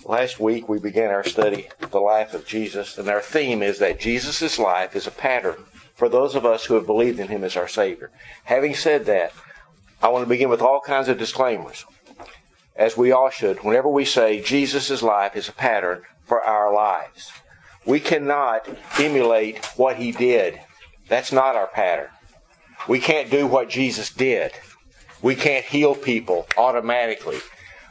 Last week we began our study of the life of Jesus, and our theme is that Jesus' life is a pattern for those of us who have believed in Him as our Savior. Having said that, I want to begin with all kinds of disclaimers, as we all should, whenever we say Jesus' life is a pattern for our lives. We cannot emulate what He did. That's not our pattern. We can't do what Jesus did. We can't heal people automatically.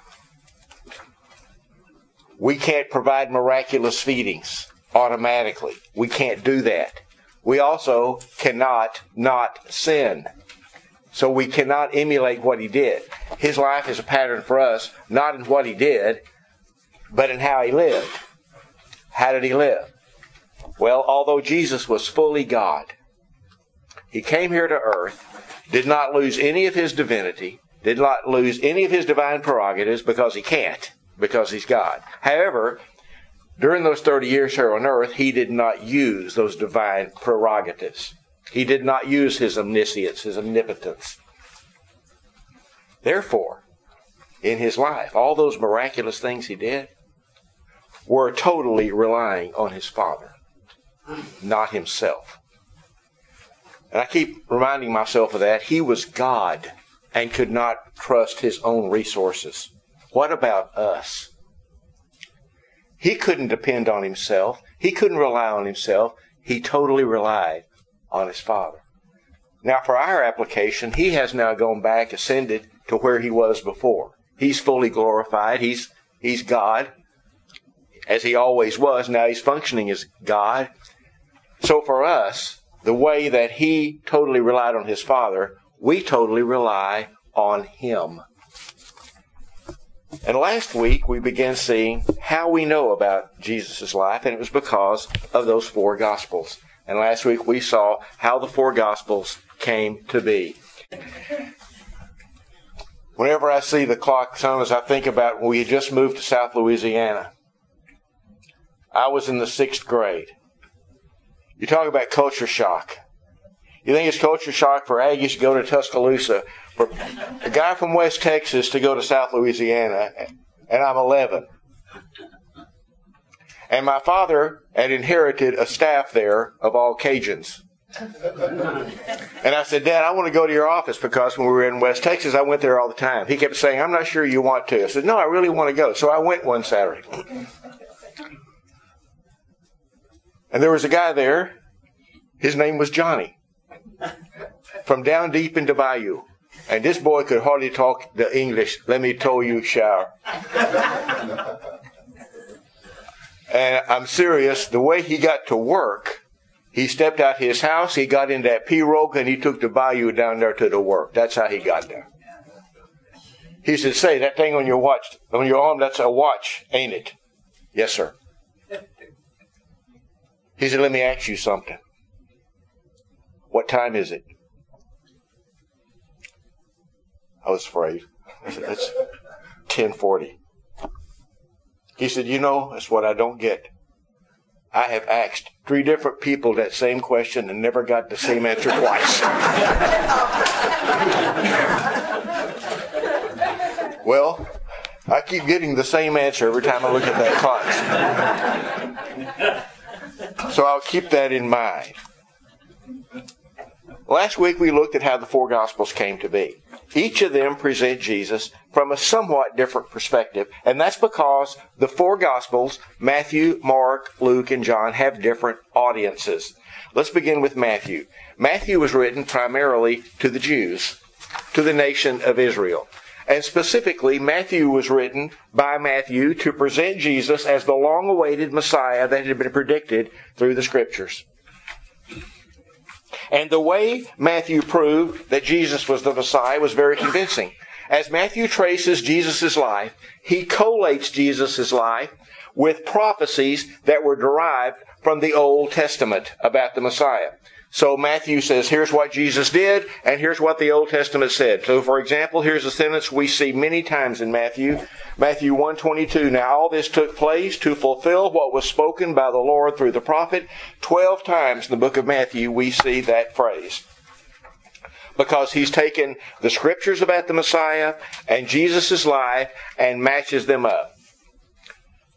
We can't provide miraculous feedings automatically. We can't do that. We also cannot not sin. So we cannot emulate what He did. His life is a pattern for us, not in what He did, but in how He lived. How did He live? Well, although Jesus was fully God, He came here to earth, did not lose any of His divinity, did not lose any of His divine prerogatives because He can't, because He's God. However, during those 30 years here on earth, He did not use those divine prerogatives. He did not use His omniscience, His omnipotence. Therefore, in His life, all those miraculous things He did were totally relying on His Father, not Himself. And I keep reminding myself of that. He was God and could not trust His own resources. What about us? He couldn't depend on Himself. He couldn't rely on Himself. He totally relied on His Father. Now, for our application, He has now gone back, ascended to where He was before. He's fully glorified. He's God, as He always was. Now He's functioning as God. So for us, the way that He totally relied on His Father, we totally rely on Him. And last week, we began seeing how we know about Jesus' life, and it was because of those four Gospels. And last week, we saw how the four Gospels came to be. Whenever I see the clock, sometimes I think about when we had just moved to South Louisiana. I was in the 6th grade. You talk about culture shock. You think it's culture shock for Aggies to go to Tuscaloosa, for a guy from West Texas to go to South Louisiana, and I'm 11. And my father had inherited a staff there of all Cajuns. And I said, Dad, I want to go to your office because when we were in West Texas, I went there all the time. He kept saying, I'm not sure you want to. I said, no, I really want to go. So I went one Saturday. And there was a guy there. His name was Johnny. From down deep into Bayou. And this boy could hardly talk the English. Let me tell you, shower. And I'm serious. The way he got to work, he stepped out his house, he got in that pirogue, and he took the Bayou down there to the work. That's how he got there. He said, say, that thing on your watch, on your arm, that's a watch, ain't it? Yes, sir. He said, let me ask you something. What time is it? I was afraid. I said, it's 10:40. He said, you know, that's what I don't get. I have asked 3 different people that same question and never got the same answer twice. Well, I keep getting the same answer every time I look at that clock. So I'll keep that in mind. Last week we looked at how the four Gospels came to be. Each of them present Jesus from a somewhat different perspective, and that's because the four Gospels, Matthew, Mark, Luke, and John, have different audiences. Let's begin with Matthew. Matthew was written primarily to the Jews, to the nation of Israel. And specifically, Matthew was written by Matthew to present Jesus as the long-awaited Messiah that had been predicted through the Scriptures. And the way Matthew proved that Jesus was the Messiah was very convincing. As Matthew traces Jesus' life, he collates Jesus' life with prophecies that were derived from the Old Testament about the Messiah. So Matthew says, here's what Jesus did, and here's what the Old Testament said. So, for example, here's a sentence we see many times in Matthew. Matthew 1:22. Now all this took place to fulfill what was spoken by the Lord through the prophet. 12 times in the book of Matthew we see that phrase. Because he's taken the Scriptures about the Messiah and Jesus' life and matches them up.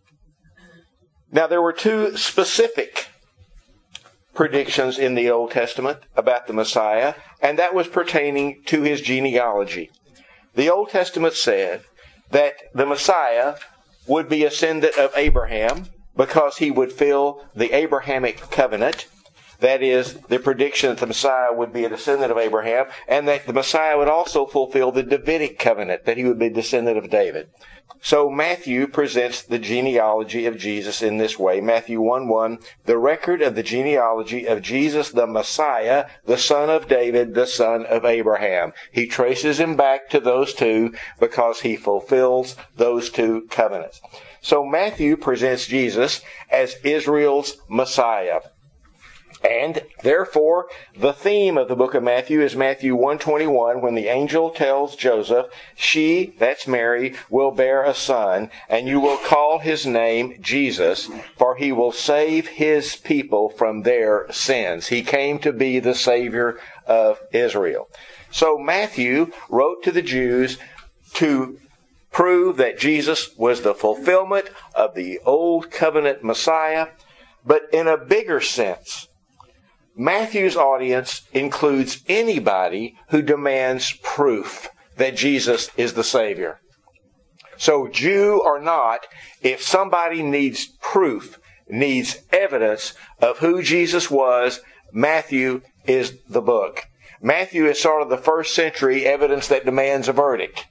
Now, there were two specific predictions in the Old Testament about the Messiah, and that was pertaining to his genealogy. The Old Testament said that the Messiah would be a descendant of Abraham because he would fill the Abrahamic covenant. That is, the prediction that the Messiah would be a descendant of Abraham, and that the Messiah would also fulfill the Davidic covenant, that he would be a descendant of David. So Matthew presents the genealogy of Jesus in this way. Matthew 1:1, the record of the genealogy of Jesus the Messiah, the son of David, the son of Abraham. He traces him back to those two because he fulfills those two covenants. So Matthew presents Jesus as Israel's Messiah. And therefore, the theme of the book of Matthew is Matthew 1:21, when the angel tells Joseph, she, that's Mary, will bear a son, and you will call his name Jesus, for he will save his people from their sins. He came to be the Savior of Israel. So Matthew wrote to the Jews to prove that Jesus was the fulfillment of the Old Covenant Messiah, but in a bigger sense. Matthew's audience includes anybody who demands proof that Jesus is the Savior. So, Jew or not, if somebody needs proof, needs evidence of who Jesus was, Matthew is the book. Matthew is sort of the first century evidence that demands a verdict.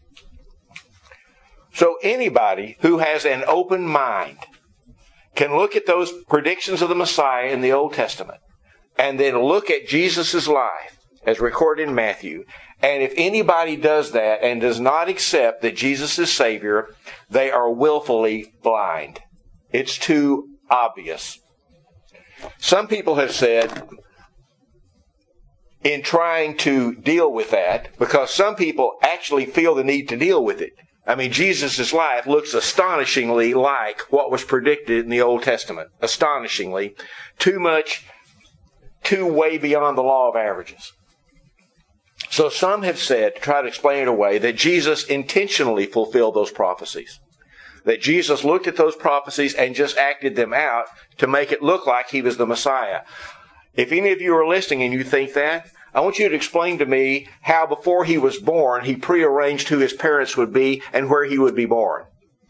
So anybody who has an open mind can look at those predictions of the Messiah in the Old Testament and then look at Jesus' life as recorded in Matthew. And if anybody does that and does not accept that Jesus is Savior, they are willfully blind. It's too obvious. Some people have said, in trying to deal with that, because some people actually feel the need to deal with it. I mean, Jesus' life looks astonishingly like what was predicted in the Old Testament. Astonishingly. Too way beyond the law of averages. So some have said, to try to explain it away, that Jesus intentionally fulfilled those prophecies. That Jesus looked at those prophecies and just acted them out to make it look like he was the Messiah. If any of you are listening and you think that, I want you to explain to me how before he was born, he prearranged who his parents would be and where he would be born.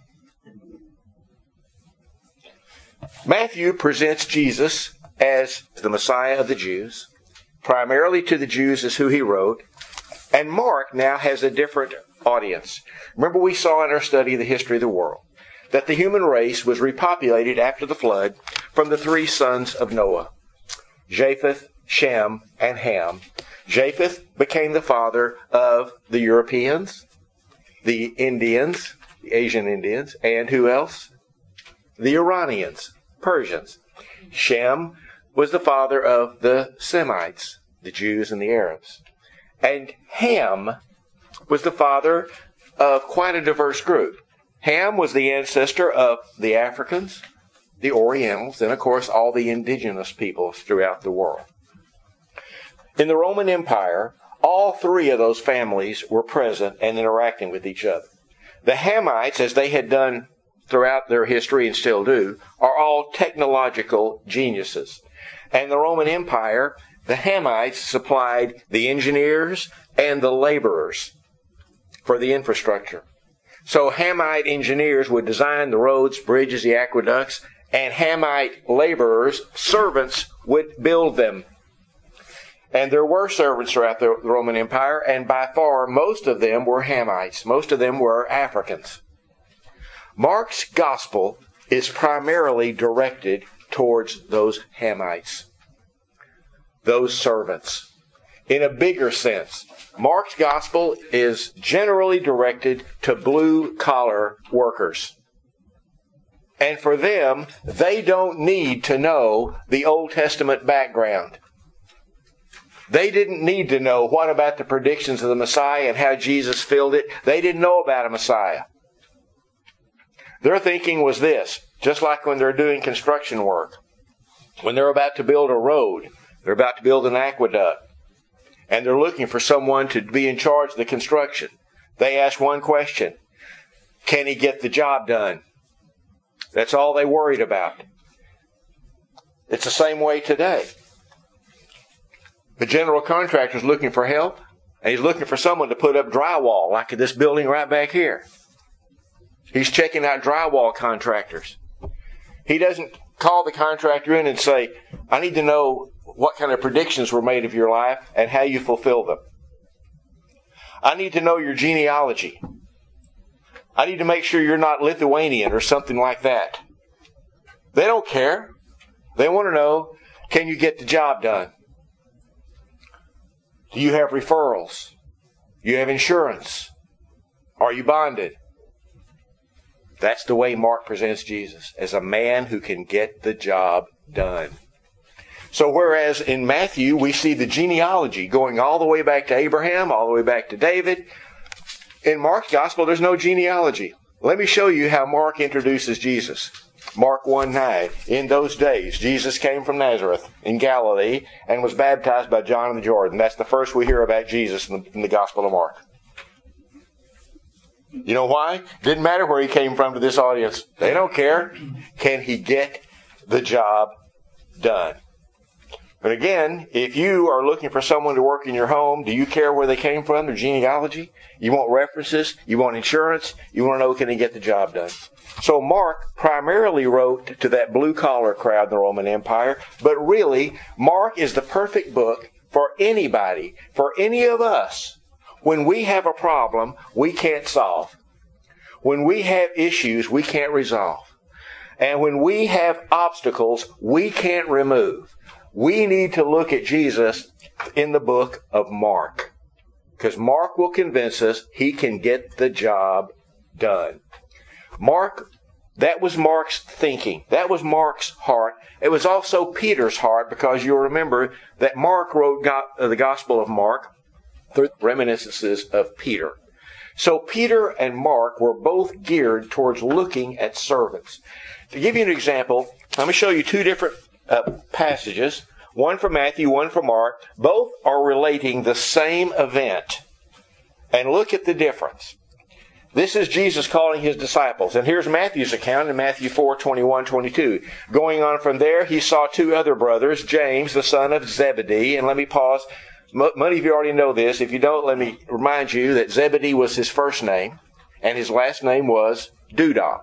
Matthew presents Jesus as the Messiah of the Jews. Primarily to the Jews is who he wrote. And Mark now has a different audience. Remember, we saw in our study of the history of the world that the human race was repopulated after the flood from the three sons of Noah, Japheth, Shem, and Ham. Japheth became the father of the Europeans, the Indians, the Asian Indians, and who else? The Iranians, Persians. Shem was the father of the Semites, the Jews and the Arabs. And Ham was the father of quite a diverse group. Ham was the ancestor of the Africans, the Orientals, and of course all the indigenous peoples throughout the world. In the Roman Empire, all three of those families were present and interacting with each other. The Hamites, as they had done throughout their history and still do, are all technological geniuses. And the Roman Empire, the Hamites supplied the engineers and the laborers for the infrastructure. So Hamite engineers would design the roads, bridges, the aqueducts, and Hamite laborers, servants, would build them. And there were servants throughout the Roman Empire, and by far most of them were Hamites. Most of them were Africans. Mark's gospel is primarily directed towards those Hamites, those servants. In a bigger sense, Mark's gospel is generally directed to blue-collar workers. And for them, they don't need to know the Old Testament background. They didn't need to know what about the predictions of the Messiah and how Jesus filled it. They didn't know about a Messiah. Their thinking was this, just like when they're doing construction work. When they're about to build a road, they're about to build an aqueduct, and they're looking for someone to be in charge of the construction. They ask one question: can he get the job done? That's all they worried about. It's the same way today. The general contractor is looking for help, and he's looking for someone to put up drywall, like this building right back here. He's checking out drywall contractors. He doesn't call the contractor in and say, I need to know what kind of predictions were made of your life and how you fulfill them. I need to know your genealogy. I need to make sure you're not Lithuanian or something like that. They don't care. They want to know, can you get the job done? Do you have referrals? Do you have insurance? Are you bonded? That's the way Mark presents Jesus, as a man who can get the job done. So whereas in Matthew we see the genealogy going all the way back to Abraham, all the way back to David, in Mark's gospel there's no genealogy. Let me show you how Mark introduces Jesus. Mark 1:9. In those days, Jesus came from Nazareth in Galilee and was baptized by John in the Jordan. That's the first we hear about Jesus in the Gospel of Mark. You know why? Didn't matter where he came from to this audience. They don't care. Can he get the job done? But again, if you are looking for someone to work in your home, do you care where they came from, their genealogy? You want references? You want insurance? You want to know, can he get the job done? So Mark primarily wrote to that blue-collar crowd in the Roman Empire, but really, Mark is the perfect book for anybody, for any of us. When we have a problem we can't solve, when we have issues we can't resolve, and when we have obstacles we can't remove, we need to look at Jesus in the book of Mark. Because Mark will convince us he can get the job done. Mark, that was Mark's thinking. That was Mark's heart. It was also Peter's heart, because you'll remember that Mark wrote the Gospel of Mark through reminiscences of Peter. So Peter and Mark were both geared towards looking at servants. To give you an example, let me show you two different passages. One from Matthew, one from Mark. Both are relating the same event. And look at the difference. This is Jesus calling his disciples. And here's Matthew's account in Matthew 4:21-22. Going on from there, he saw two other brothers, James, the son of Zebedee. And let me pause. Many of you already know this. If you don't, let me remind you that Zebedee was his first name, and his last name was Doodah.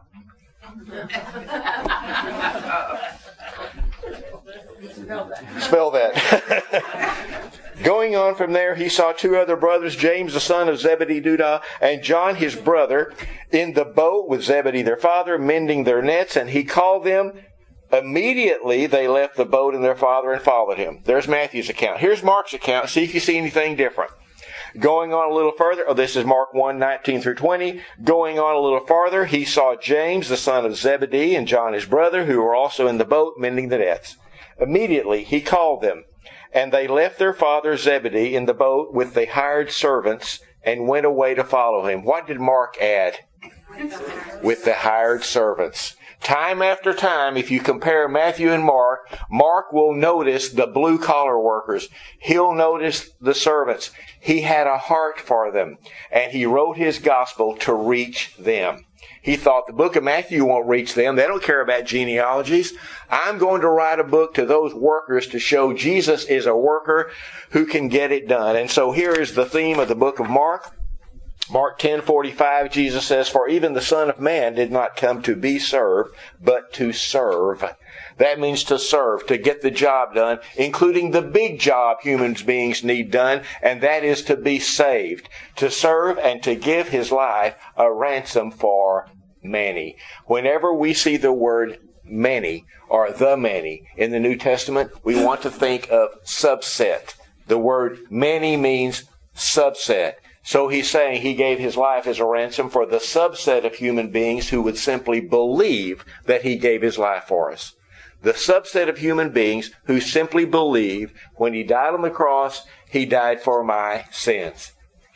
Spell that. Going on from there, he saw two other brothers, James the son of Zebedee, Doodah, and John his brother, in the boat with Zebedee their father, mending their nets, and he called them. Immediately they left the boat and their father and followed him. There's Matthew's account. Here's Mark's account. See if you see anything different. Going on a little further, this is Mark 1:19-20. Going on a little farther, he saw James the son of Zebedee and John his brother, who were also in the boat mending the nets. Immediately he called them, and they left their father Zebedee in the boat with the hired servants and went away to follow him. What did Mark add? With the hired servants. Time after time, if you compare Matthew and Mark, Mark will notice the blue-collar workers. He'll notice the servants. He had a heart for them, and he wrote his gospel to reach them. He thought the book of Matthew won't reach them. They don't care about genealogies. I'm going to write a book to those workers to show Jesus is a worker who can get it done. And so here is the theme of the book of Mark. Mark 10:45, Jesus says, "For even the Son of Man did not come to be served, but to serve." That means to serve, to get the job done, including the big job human beings need done, and that is to be saved, to serve and to give his life a ransom for many. Whenever we see the word many or the many in the New Testament, we want to think of subset. The word many means subset. So he's saying he gave his life as a ransom for the subset of human beings who would simply believe that he gave his life for us. The subset of human beings who simply believe when he died on the cross, he died for my sins.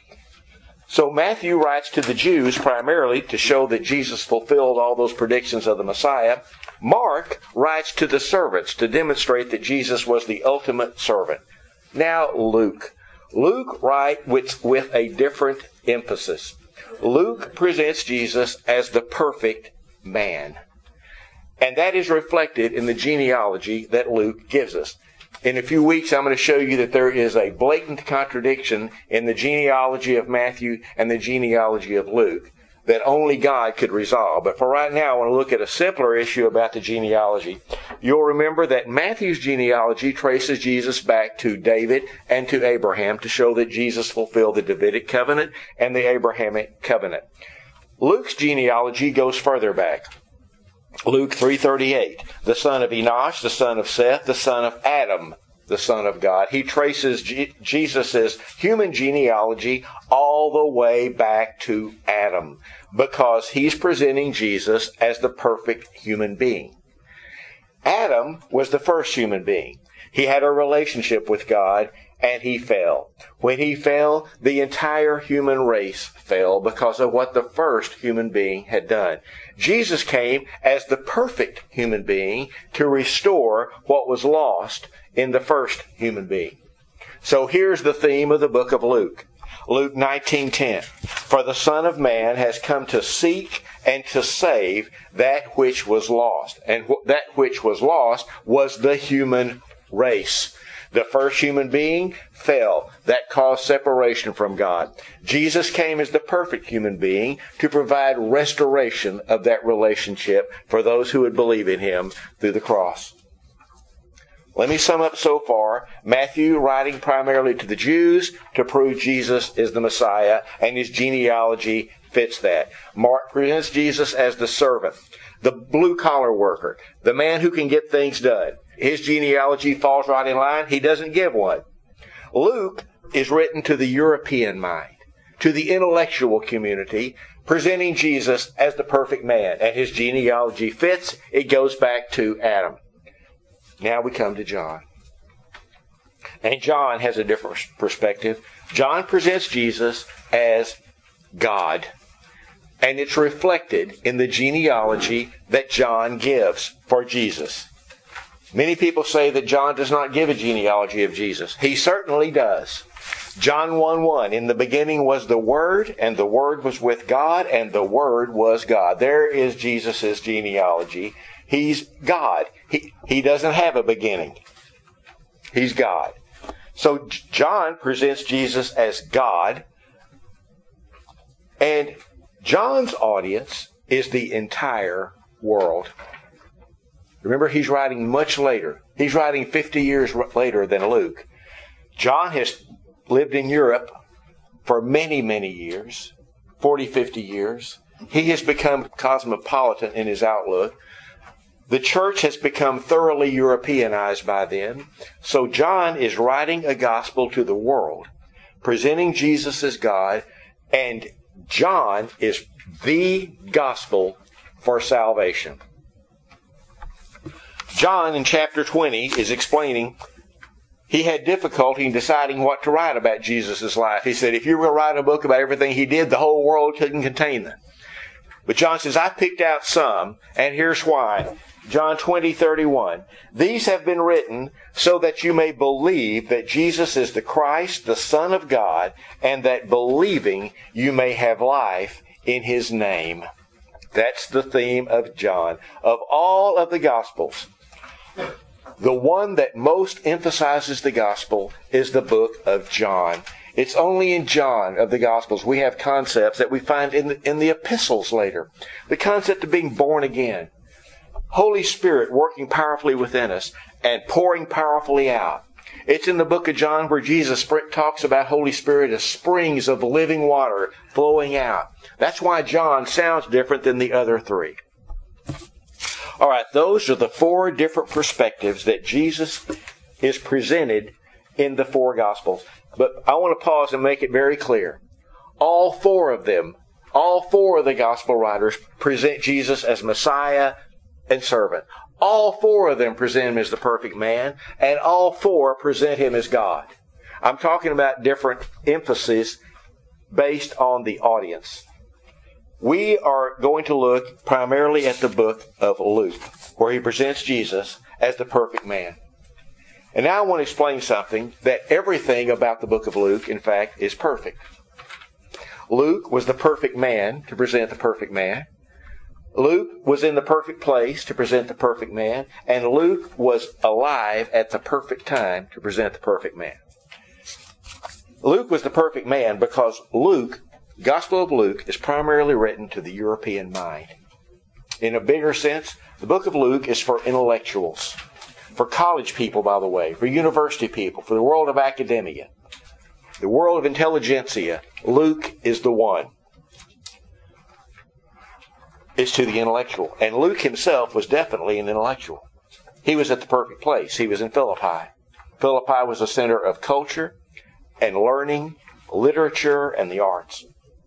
So Matthew writes to the Jews primarily to show that Jesus fulfilled all those predictions of the Messiah. Mark writes to the servants to demonstrate that Jesus was the ultimate servant. Now Luke writes with a different emphasis. Luke presents Jesus as the perfect man. And that is reflected in the genealogy that Luke gives us. In a few weeks, I'm going to show you that there is a blatant contradiction in the genealogy of Matthew and the genealogy of Luke that only God could resolve. But for right now, I want to look at a simpler issue about the genealogy. You'll remember that Matthew's genealogy traces Jesus back to David and to Abraham to show that Jesus fulfilled the Davidic covenant and the Abrahamic covenant. Luke's genealogy goes further back. Luke 3:38, the son of Enosh, the son of Seth, the son of Adam, the son of God. He traces Jesus' human genealogy all the way back to Adam because he's presenting Jesus as the perfect human being. Adam was the first human being. He had a relationship with God and he fell. When he fell, the entire human race fell because of what the first human being had done. Jesus came as the perfect human being to restore what was lost in the first human being. So here's the theme of the book of Luke. Luke 19:10. For the Son of Man has come to seek and to save that which was lost. And that which was lost was the human race. The first human being fell. That caused separation from God. Jesus came as the perfect human being to provide restoration of that relationship for those who would believe in Him through the cross. Let me sum up so far. Matthew writing primarily to the Jews to prove Jesus is the Messiah, and his genealogy fits that. Mark presents Jesus as the servant, the blue-collar worker, the man who can get things done. His genealogy falls right in line. He doesn't give one. Luke is written to the European mind, to the intellectual community, presenting Jesus as the perfect man. And his genealogy fits. It goes back to Adam. Now we come to John. And John has a different perspective. John presents Jesus as God. And it's reflected in the genealogy that John gives for Jesus. Many people say that John does not give a genealogy of Jesus. He certainly does. John 1:1, in the beginning was the Word, and the Word was with God, and the Word was God. There is Jesus' genealogy. He's God. He doesn't have a beginning. He's God. So John presents Jesus as God, and John's audience is the entire world. Remember, he's writing much later. He's writing 50 years later than Luke. John has lived in Europe for many, many years, 40, 50 years. He has become cosmopolitan in his outlook. The church has become thoroughly Europeanized by then. So John is writing a gospel to the world, presenting Jesus as God, and John is the gospel for salvation. John in chapter 20 is explaining he had difficulty in deciding what to write about Jesus' life. He said, if you were going to write a book about everything he did, the whole world couldn't contain them. But John says, I picked out some, and here's why. John 20:31. These have been written so that you may believe that Jesus is the Christ, the Son of God, and that believing you may have life in His name. That's the theme of John. Of all of the Gospels, the one that most emphasizes the gospel is the book of John. It's only in John of the Gospels we have concepts that we find in the epistles later. The concept of being born again. Holy Spirit working powerfully within us and pouring powerfully out. It's in the book of John where Jesus talks about Holy Spirit as springs of living water flowing out. That's why John sounds different than the other three. All right, those are the four different perspectives that Jesus is presented in the four Gospels. But I want to pause and make it very clear. All four of them, all four of the Gospel writers present Jesus as Messiah and servant. All four of them present Him as the perfect man, and all four present Him as God. I'm talking about different emphasis based on the audience. We are going to look primarily at the book of Luke, where he presents Jesus as the perfect man. And now I want to explain something, that everything about the book of Luke, in fact, is perfect. Luke was the perfect man to present the perfect man. Luke was in the perfect place to present the perfect man, and Luke was alive at the perfect time to present the perfect man. Luke was the perfect man because Luke, Gospel of Luke, is primarily written to the European mind. In a bigger sense, the book of Luke is for intellectuals, for college people, by the way, for university people, for the world of academia, the world of intelligentsia. Luke is the one. It's to the intellectual. And Luke himself was definitely an intellectual. He was at the perfect place. He was in Philippi. Philippi was a center of culture and learning, literature, and the arts.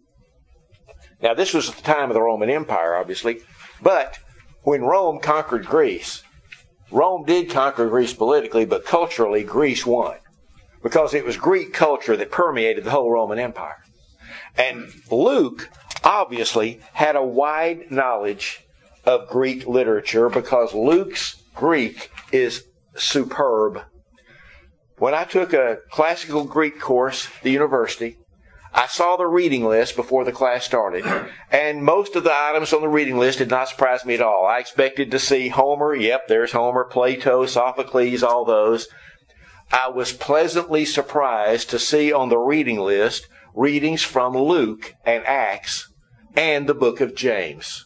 Now, this was at the time of the Roman Empire, obviously, but when Rome conquered Greece, Rome did conquer Greece politically, but culturally, Greece won, because it was Greek culture that permeated the whole Roman Empire. And Luke obviously had a wide knowledge of Greek literature because Luke's Greek is superb. When I took a classical Greek course at the university, I saw the reading list before the class started, and most of the items on the reading list did not surprise me at all. I expected to see Homer. Yep, there's Homer, Plato, Sophocles, all those. I was pleasantly surprised to see on the reading list readings from Luke and Acts and the book of James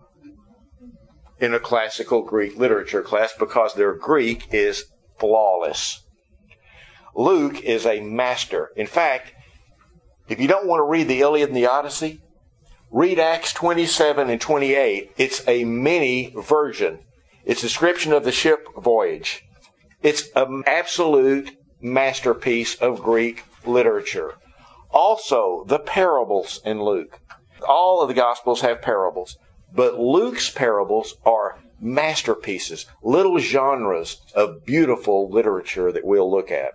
in a classical Greek literature class because their Greek is flawless. Luke is a master. In fact, if you don't want to read the Iliad and the Odyssey, read Acts 27 and 28. It's a mini version. It's a description of the ship voyage. It's an absolute masterpiece of Greek literature. Also, the parables in Luke. All of the Gospels have parables, but Luke's parables are masterpieces, little genres of beautiful literature that we'll look at.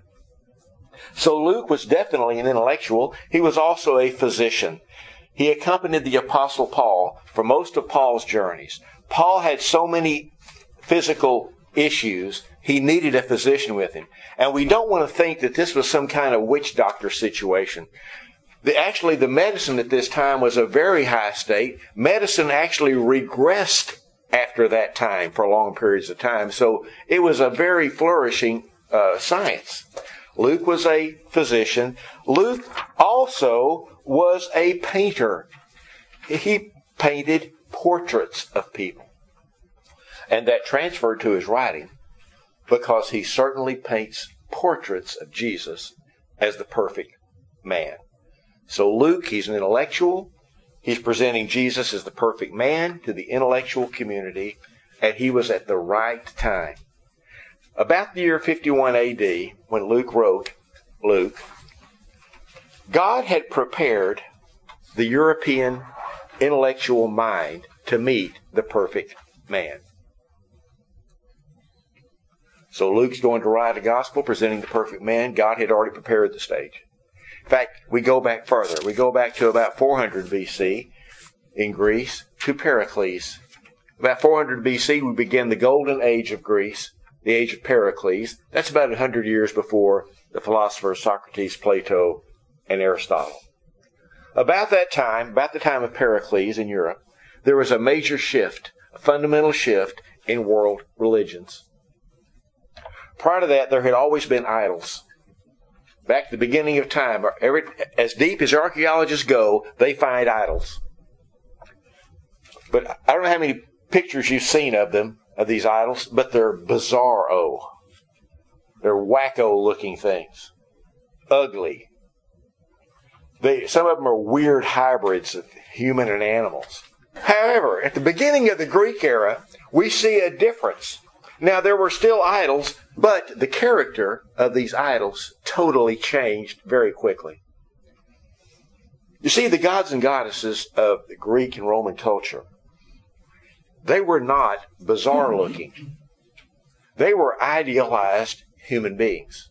So Luke was definitely an intellectual. He was also a physician. He accompanied the Apostle Paul for most of Paul's journeys. Paul had so many physical issues, he needed a physician with him. And we don't want to think that this was some kind of witch doctor situation. Actually, the medicine at this time was a very high state. Medicine actually regressed after that time for long periods of time. So it was a very flourishing science. Luke was a physician. Luke also was a painter. He painted portraits of people. And that transferred to his writing because he certainly paints portraits of Jesus as the perfect man. So Luke, he's an intellectual. He's presenting Jesus as the perfect man to the intellectual community, and he was at the right time. About the year 51 AD, when Luke wrote Luke, God had prepared the European intellectual mind to meet the perfect man. So Luke's going to write a gospel presenting the perfect man. God had already prepared the stage. In fact, we go back further. We go back to about 400 BC in Greece to Pericles. About 400 BC, we begin the golden age of Greece, the age of Pericles. That's about 100 years before the philosophers Socrates, Plato, and Aristotle. About that time, about the time of Pericles in Europe, there was a major shift, a fundamental shift in world religions. Prior to that, there had always been idols. Back to the beginning of time, as deep as archaeologists go, they find idols. But I don't know how many pictures you've seen of them, of these idols, but they're bizarro. They're wacko-looking things. Ugly. Some of them are weird hybrids of human and animals. However, at the beginning of the Greek era, we see a difference. Now, there were still idols, but the character of these idols totally changed very quickly. You see, the gods and goddesses of the Greek and Roman culture, they were not bizarre looking. They were idealized human beings.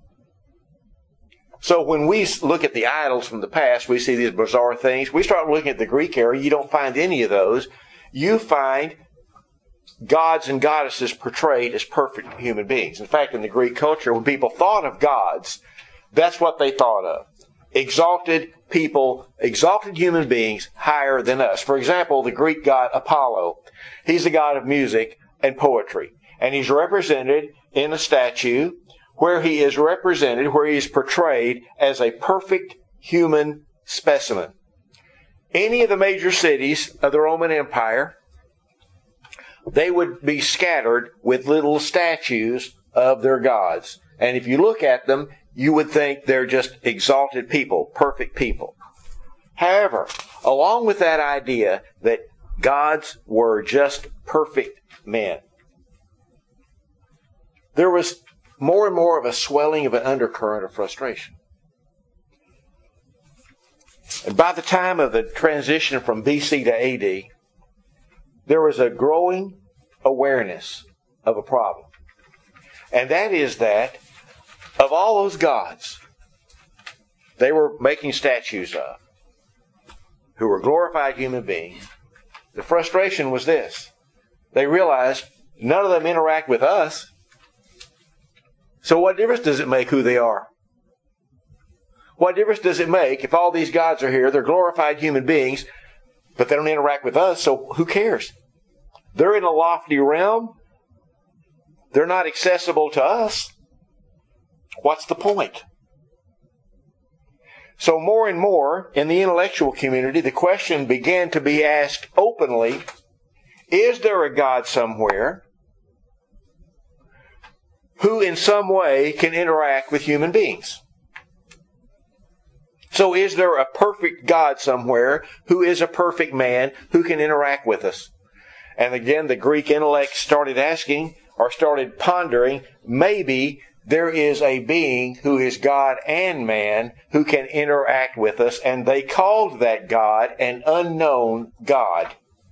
So when we look at the idols from the past, we see these bizarre things. We start looking at the Greek era, you don't find any of those. You find gods and goddesses portrayed as perfect human beings. In fact, in the Greek culture, when people thought of gods, that's what they thought of. Exalted, people, exalted human beings, higher than us. For example, the Greek god Apollo. He's the god of music and poetry. And he's represented in a statue where he is portrayed as a perfect human specimen. Any of the major cities of the Roman Empire, they would be scattered with little statues of their gods. And if you look at them, you would think they're just exalted people, perfect people. However, along with that idea that gods were just perfect men, there was more and more of a swelling of an undercurrent of frustration. And by the time of the transition from BC to AD, there was a growing awareness of a problem. And that is that of all those gods they were making statues of, who were glorified human beings, the frustration was this. They realized none of them interact with us. So what difference does it make who they are? What difference does it make if all these gods are here, they're glorified human beings, but they don't interact with us, so who cares? They're in a lofty realm. They're not accessible to us. What's the point? So more and more in the intellectual community, the question began to be asked openly, is there a God somewhere who in some way can interact with human beings? So is there a perfect God somewhere who is a perfect man who can interact with us? And again, the Greek intellect started asking or started pondering, maybe there is a being who is God and man who can interact with us, and they called that God an unknown God.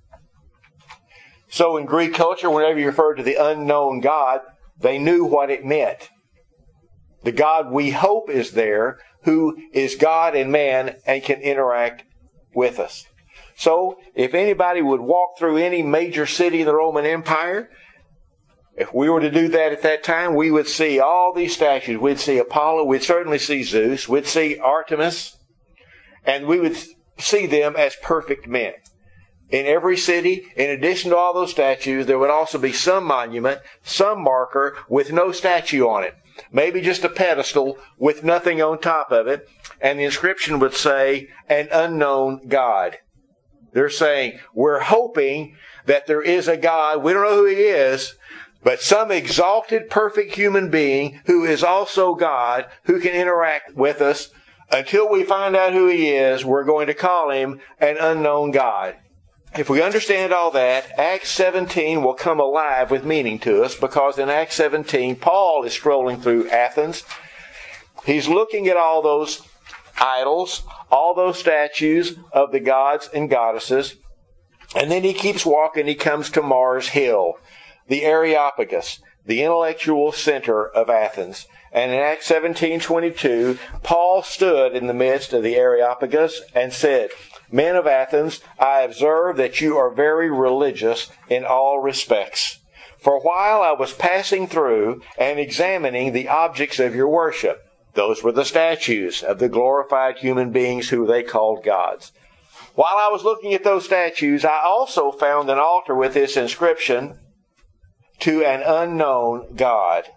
So in Greek culture, whenever you referred to the unknown God, they knew what it meant. The God we hope is there, who is God and man and can interact with us. So, if anybody would walk through any major city in the Roman Empire, if we were to do that at that time, we would see all these statues. We'd see Apollo, we'd certainly see Zeus, we'd see Artemis, and we would see them as perfect men. In every city, in addition to all those statues, there would also be some monument, some marker with no statue on it. Maybe just a pedestal with nothing on top of it. And the inscription would say, an unknown God. They're saying, we're hoping that there is a God. We don't know who He is, but some exalted, perfect human being who is also God, who can interact with us. Until we find out who He is, we're going to call Him an unknown God. If we understand all that, Acts 17 will come alive with meaning to us, because in Acts 17, Paul is strolling through Athens. He's looking at all those idols, all those statues of the gods and goddesses, and then he keeps walking. He comes to Mars Hill, the Areopagus, the intellectual center of Athens. And in Acts 17:22, Paul stood in the midst of the Areopagus and said, Men of Athens, I observe that you are very religious in all respects. For while I was passing through and examining the objects of your worship, those were the statues of the glorified human beings who they called gods. While I was looking at those statues, I also found an altar with this inscription, to an unknown God.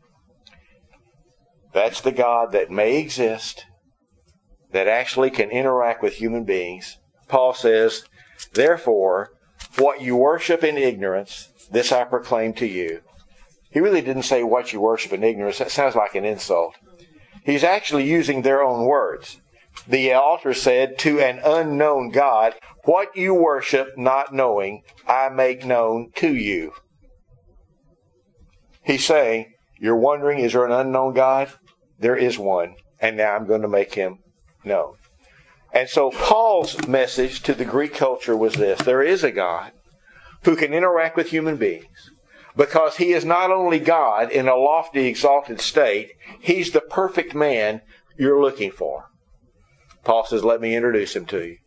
That's the God that may exist, that actually can interact with human beings. Paul says, therefore, what you worship in ignorance, this I proclaim to you. He really didn't say what you worship in ignorance. That sounds like an insult. He's actually using their own words. The altar said, to an unknown God, what you worship not knowing, I make known to you. He's saying, you're wondering, is there an unknown God? There is one, and now I'm going to make Him known. And so Paul's message to the Greek culture was this: there is a God who can interact with human beings, because He is not only God in a lofty, exalted state, He's the perfect man you're looking for. Paul says, let me introduce Him to you.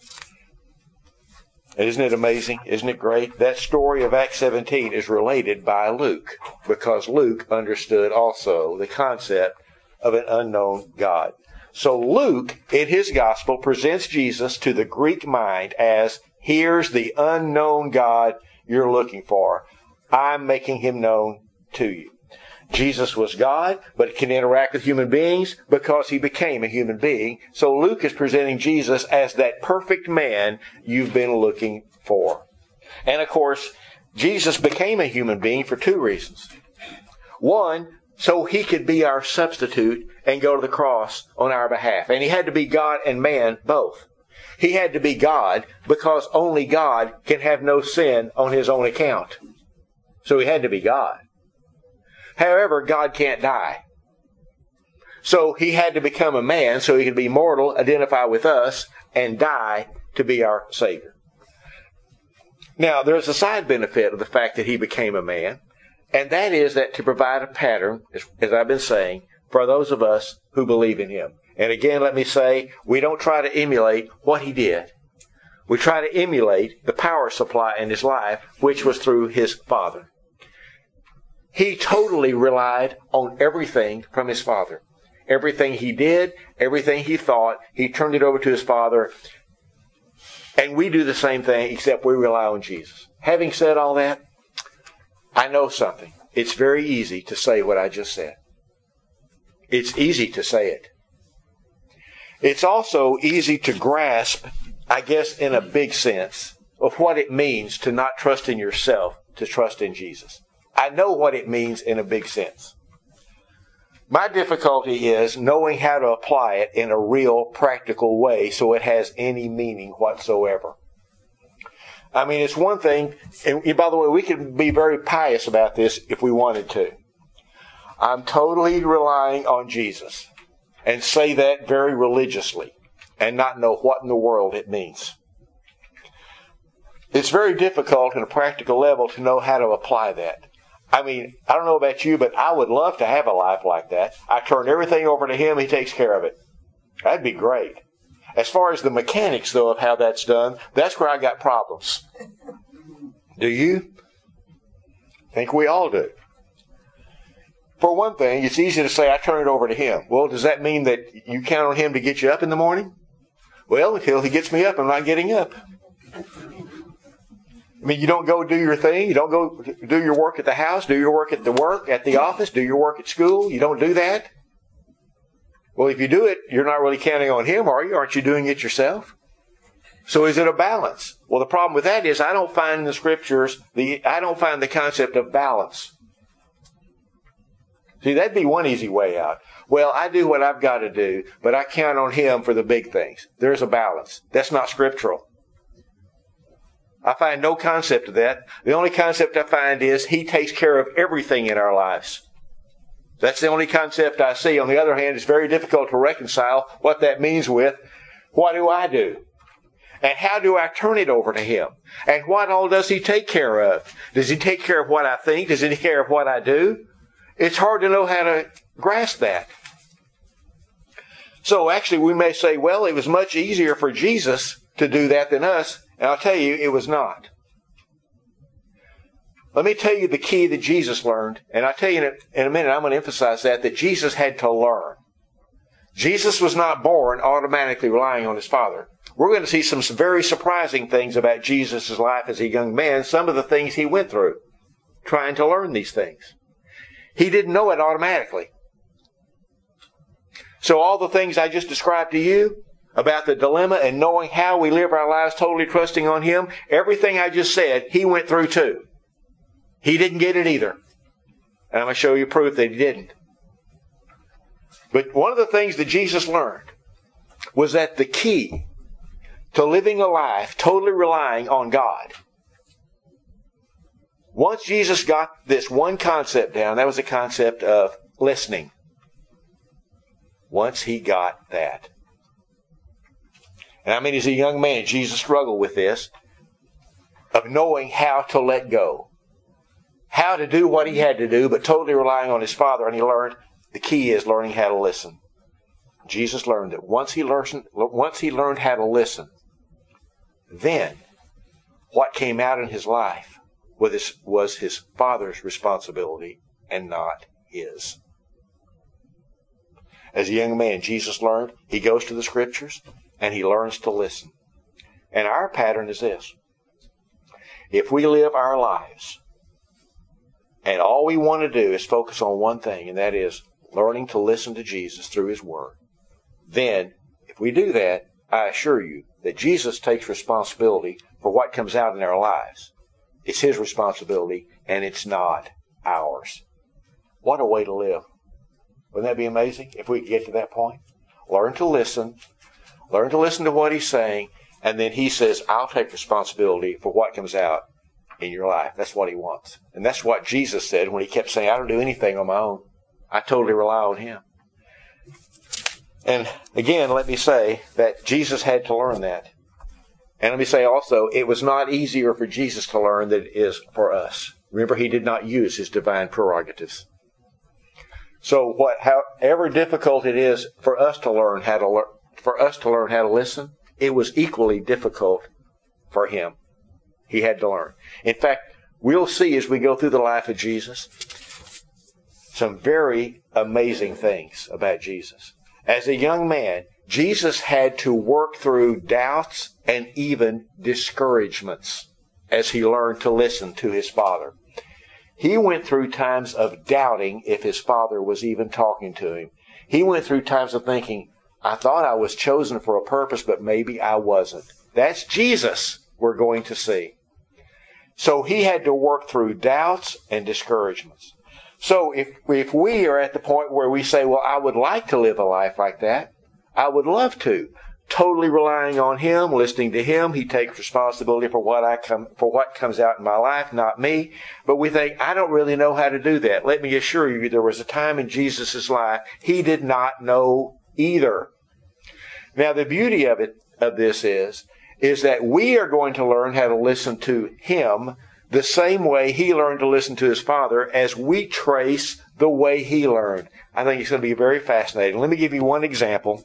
Isn't it amazing? Isn't it great? That story of Acts 17 is related by Luke, because Luke understood also the concept of an unknown God. So Luke, in his gospel, presents Jesus to the Greek mind as, here's the unknown God you're looking for. I'm making him known to you. Jesus was God, but can interact with human beings because he became a human being. So Luke is presenting Jesus as that perfect man you've been looking for. And of course, Jesus became a human being for two reasons. One, so he could be our substitute and go to the cross on our behalf. And he had to be God and man both. He had to be God because only God can have no sin on his own account. So he had to be God. However, God can't die. So he had to become a man so he could be mortal, identify with us, and die to be our Savior. Now, there's a side benefit of the fact that he became a man, and that is that to provide a pattern, as I've been saying, for those of us who believe in him. And again, let me say, we don't try to emulate what he did. We try to emulate the power supply in his life, which was through his Father. He totally relied on everything from his Father. Everything he did, everything he thought, he turned it over to his Father. And we do the same thing, except we rely on Jesus. Having said all that, I know something. It's very easy to say what I just said. It's easy to say it. It's also easy to grasp, I guess, in a big sense, of what it means to not trust in yourself, to trust in Jesus. I know what it means in a big sense. My difficulty is knowing how to apply it in a real, practical way so it has any meaning whatsoever. I mean, it's one thing, and by the way, we could be very pious about this if we wanted to. I'm totally relying on Jesus and say that very religiously and not know what in the world it means. It's very difficult on a practical level to know how to apply that. I mean, I don't know about you, but I would love to have a life like that. I turn everything over to him, he takes care of it. That'd be great. As far as the mechanics, though, of how that's done, that's where I got problems. Do you? I think we all do. For one thing, it's easy to say, I turn it over to him. Well, does that mean that you count on him to get you up in the morning? Well, until he gets me up, I'm not getting up. I mean, you don't go do your thing. You don't go do your work at the house, do your work at the office, do your work at school. You don't do that. Well, if you do it, you're not really counting on him, are you? Aren't you doing it yourself? So is it a balance? Well, the problem with that is I don't find in the scriptures, I don't find the concept of balance. See, that'd be one easy way out. Well, I do what I've got to do, but I count on him for the big things. There's a balance. That's not scriptural. I find no concept of that. The only concept I find is he takes care of everything in our lives. That's the only concept I see. On the other hand, it's very difficult to reconcile what that means with what do I do? And how do I turn it over to him? And what all does he take care of? Does he take care of what I think? Does he take care of what I do? It's hard to know how to grasp that. So actually we may say, well, it was much easier for Jesus to do that than us. And I'll tell you, it was not. Let me tell you the key that Jesus learned. And I'll tell you in a minute, I'm going to emphasize that Jesus had to learn. Jesus was not born automatically relying on his Father. We're going to see some very surprising things about Jesus' life as a young man, some of the things he went through, trying to learn these things. He didn't know it automatically. So all the things I just described to you about the dilemma and knowing how we live our lives totally trusting on him, everything I just said, he went through too. He didn't get it either. And I'm going to show you proof that he didn't. But one of the things that Jesus learned was that the key to living a life totally relying on God. Once Jesus got this one concept down, that was the concept of listening. Once he got that. And I mean, as a young man, Jesus struggled with this, of knowing how to let go. How to do what he had to do, but totally relying on his Father. And he learned, the key is learning how to listen. Jesus learned that once he learned how to listen, then what came out in his life was his Father's responsibility and not his. As a young man, Jesus learned. He goes to the Scriptures and he learns to listen. And our pattern is this. If we live our lives and all we want to do is focus on one thing, and that is learning to listen to Jesus through His Word, then if we do that, I assure you that Jesus takes responsibility for what comes out in our lives. It's His responsibility, and it's not ours. What a way to live. Wouldn't that be amazing if we could get to that point? Learn to listen to what He's saying, and then He says, I'll take responsibility for what comes out in your life. That's what He wants. And that's what Jesus said when He kept saying, I don't do anything on my own. I totally rely on Him. And again, let me say that Jesus had to learn that. And let me say also, it was not easier for Jesus to learn than it is for us. Remember, He did not use His divine prerogatives. So however difficult it is for us to learn how to listen, it was equally difficult for Him. He had to learn. In fact, we'll see as we go through the life of Jesus some very amazing things about Jesus. As a young man, Jesus had to work through doubts and even discouragements as He learned to listen to His Father. He went through times of doubting if His Father was even talking to Him. He went through times of thinking, I thought I was chosen for a purpose, but maybe I wasn't. That's Jesus we're going to see. So He had to work through doubts and discouragements. So if we are at the point where we say, well, I would like to live a life like that, I would love to. Totally relying on Him, listening to Him. He takes responsibility for what comes out in my life, not me. But we think, I don't really know how to do that. Let me assure you, there was a time in Jesus' life He did not know either. Now, the beauty of this is that we are going to learn how to listen to Him the same way He learned to listen to His Father as we trace the way He learned. I think it's going to be very fascinating. Let me give you one example.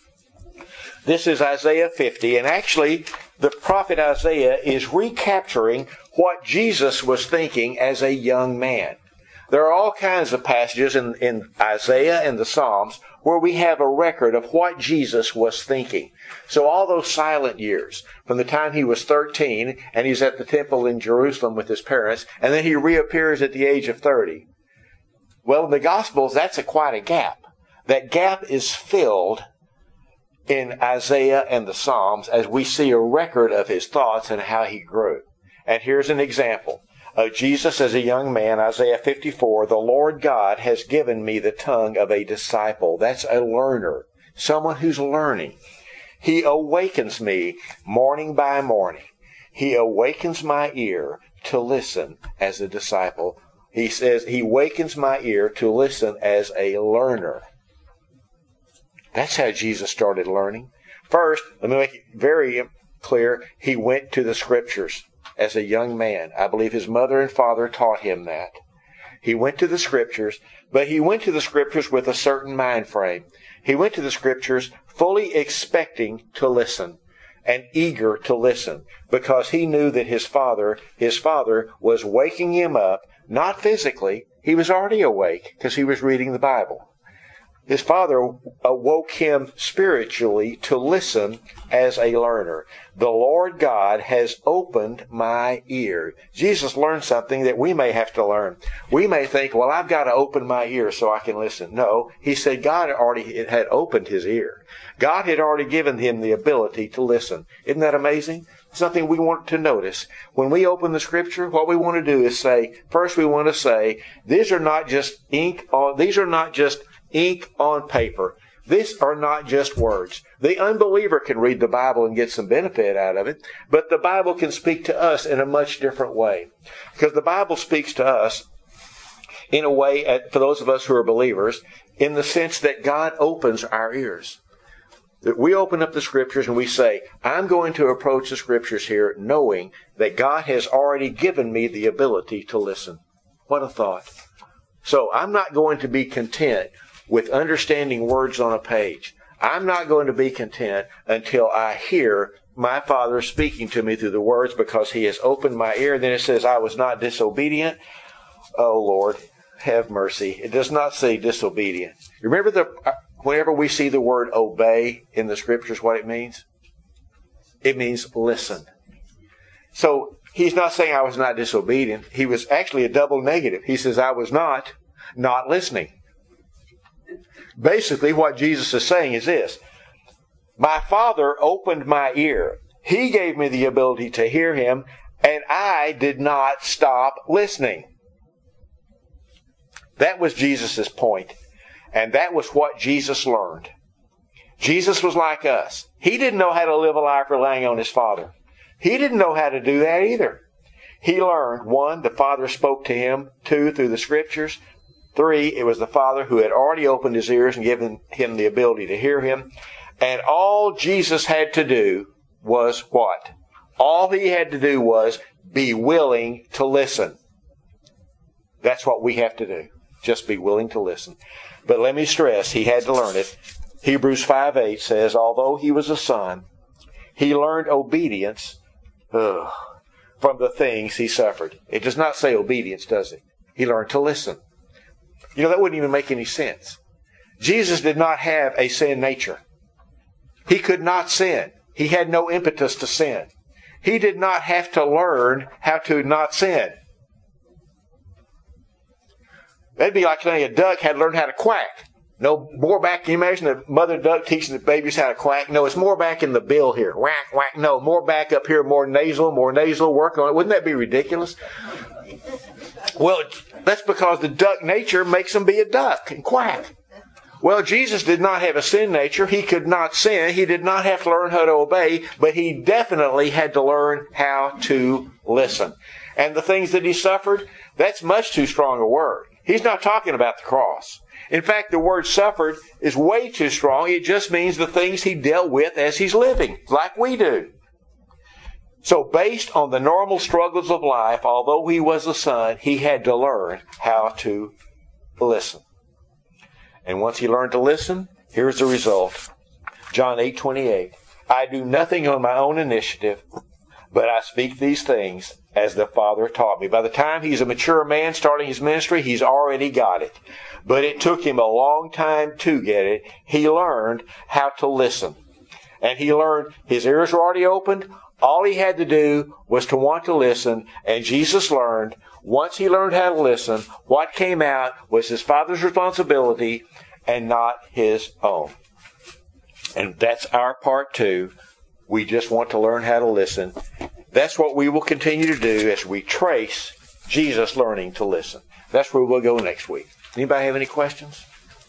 This is Isaiah 50, and actually the prophet Isaiah is recapturing what Jesus was thinking as a young man. There are all kinds of passages in Isaiah and the Psalms where we have a record of what Jesus was thinking. So all those silent years, from the time He was 13 and He's at the temple in Jerusalem with His parents, and then He reappears at the age of 30. Well, in the Gospels, that's quite a gap. That gap is filled in Isaiah and the Psalms as we see a record of His thoughts and how He grew. And here's an example of Jesus as a young man, Isaiah 54, the Lord God has given me the tongue of a disciple. That's a learner, someone who's learning. He awakens me morning by morning. He awakens my ear to listen as a disciple. He says, He wakens my ear to listen as a learner. That's how Jesus started learning. First, let me make it very clear, He went to the Scriptures as a young man. I believe His mother and father taught Him that. He went to the Scriptures, but He went to the Scriptures with a certain mind frame. He went to the Scriptures fully expecting to listen and eager to listen because He knew that His Father was waking Him up, not physically. He was already awake because He was reading the Bible. His Father awoke Him spiritually to listen as a learner. The Lord God has opened my ear. Jesus learned something that we may have to learn. We may think, well, I've got to open my ear so I can listen. No, He said God had opened His ear. God had already given Him the ability to listen. Isn't that amazing? Something we want to notice. When we open the Scripture, what we want to do is say, first we want to say, these are not just ink on paper. These are not just words. The unbeliever can read the Bible and get some benefit out of it, but the Bible can speak to us in a much different way. Because the Bible speaks to us in a way, for those of us who are believers, in the sense that God opens our ears. That we open up the Scriptures and we say, I'm going to approach the Scriptures here knowing that God has already given me the ability to listen. What a thought. So I'm not going to be content with understanding words on a page. I'm not going to be content until I hear my Father speaking to me through the words because He has opened my ear. Then it says, I was not disobedient. Oh, Lord, have mercy. It does not say disobedient. Remember whenever we see the word obey in the scriptures, what it means? It means listen. So he's not saying I was not disobedient. He was actually a double negative. He says I was not listening. Basically, what Jesus is saying is this. My Father opened my ear. He gave me the ability to hear Him, and I did not stop listening. That was Jesus' point. And that was what Jesus learned. Jesus was like us. He didn't know how to live a life relying on His Father. He didn't know how to do that either. He learned, 1, the Father spoke to Him, 2, through the Scriptures, 3, it was the Father who had already opened His ears and given Him the ability to hear Him. And all Jesus had to do was what? All He had to do was be willing to listen. That's what we have to do. Just be willing to listen. But let me stress, He had to learn it. Hebrews 5:8 says, although He was a son, He learned obedience from the things He suffered. It does not say obedience, does it? He learned to listen. You know, that wouldn't even make any sense. Jesus did not have a sin nature. He could not sin. He had no impetus to sin. He did not have to learn how to not sin. That'd be like saying a duck had to learn how to quack. No, more back, can you imagine the mother duck teaching the babies how to quack? No, it's more back in the bill here. Whack, whack. No, more back up here, more nasal, work on it. Wouldn't that be ridiculous? Well, that's because the duck nature makes them be a duck and quack. Well, Jesus did not have a sin nature. He could not sin. He did not have to learn how to obey, but He definitely had to learn how to listen. And the things that He suffered, that's much too strong a word. He's not talking about the cross. In fact, the word suffered is way too strong. It just means the things He dealt with as He's living, like we do. So based on the normal struggles of life, although He was a son, He had to learn how to listen. And once He learned to listen, here's the result. John 8:28. I do nothing on my own initiative, but I speak these things as the Father taught me. By the time he's a mature man starting his ministry, he's already got it. But it took him a long time to get it. He learned how to listen. And he learned his ears were already opened. All he had to do was to want to listen. And Jesus learned, once he learned how to listen, what came out was his Father's responsibility and not his own. And that's our part too. We just want to learn how to listen. That's what we will continue to do as we trace Jesus learning to listen. That's where we'll go next week. Anybody have any questions?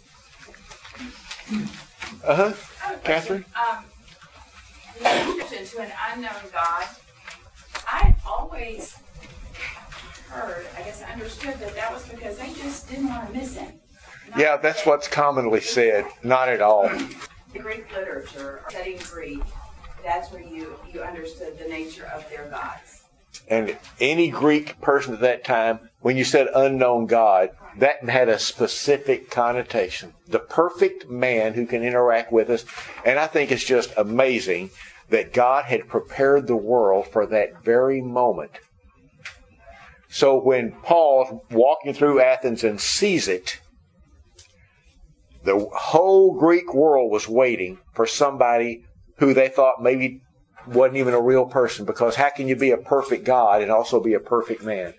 Catherine? The introduction to an unknown God, I always heard, I guess I understood that was because they just didn't want to miss Him. Yeah, that's what's commonly said. Not at all. The Greek literature, studying Greek, that's where you understood the nature of their gods. And any Greek person at that time, when you said unknown God, that had a specific connotation. The perfect man who can interact with us. And I think it's just amazing that God had prepared the world for that very moment. So when Paul's walking through Athens and sees it, the whole Greek world was waiting for somebody who they thought maybe wasn't even a real person, because how can you be a perfect God and also be a perfect man?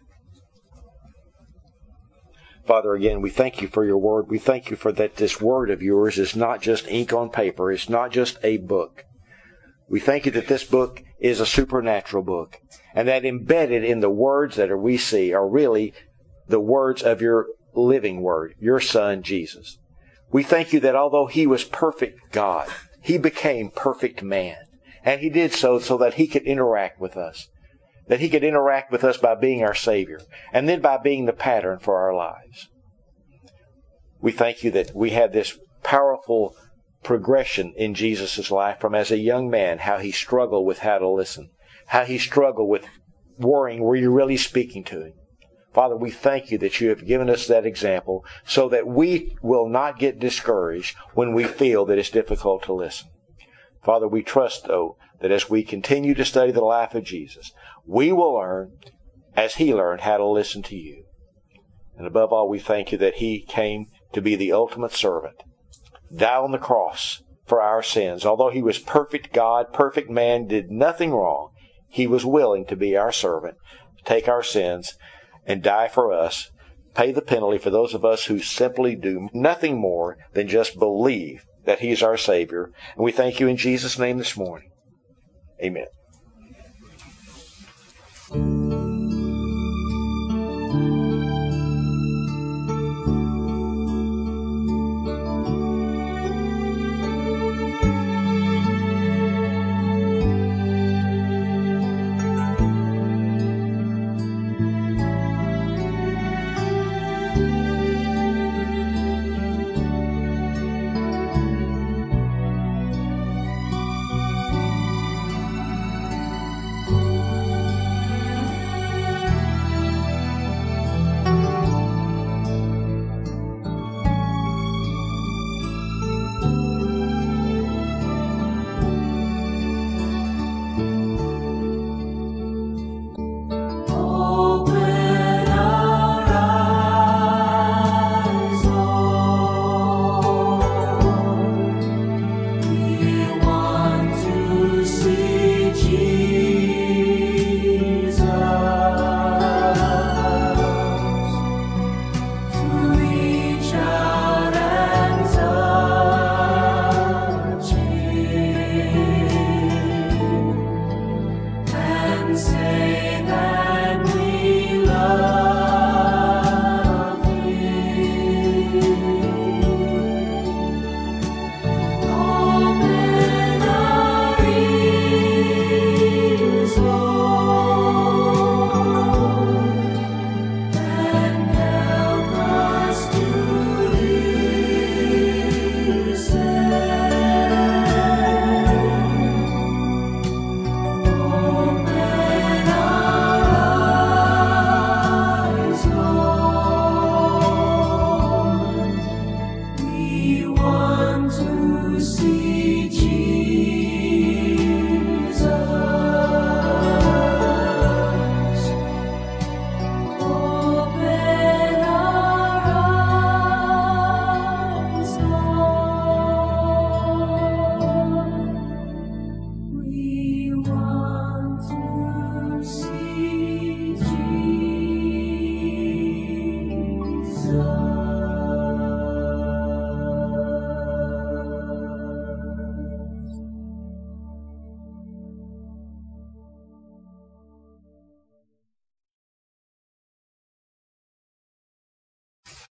Father, again, we thank you for your word. We thank you for that this word of yours is not just ink on paper. It's not just a book. We thank you that this book is a supernatural book, and that embedded in the words that we see are really the words of your living word, your Son, Jesus. We thank you that although He was perfect God, He became perfect man. And He did so that He could interact with us. That He could interact with us by being our Savior. And then by being the pattern for our lives. We thank you that we have this powerful progression in Jesus' life from as a young man, how He struggled with how to listen. How He struggled with worrying, were you really speaking to Him? Father, we thank you that you have given us that example so that we will not get discouraged when we feel that it's difficult to listen. Father, we trust, though, that as we continue to study the life of Jesus, we will learn, as He learned, how to listen to you. And above all, we thank you that He came to be the ultimate servant, die on the cross for our sins. Although He was perfect God, perfect man, did nothing wrong, He was willing to be our servant, take our sins, and die for us, pay the penalty for those of us who simply do nothing more than just believe that He is our Savior. And we thank You in Jesus' name this morning. Amen.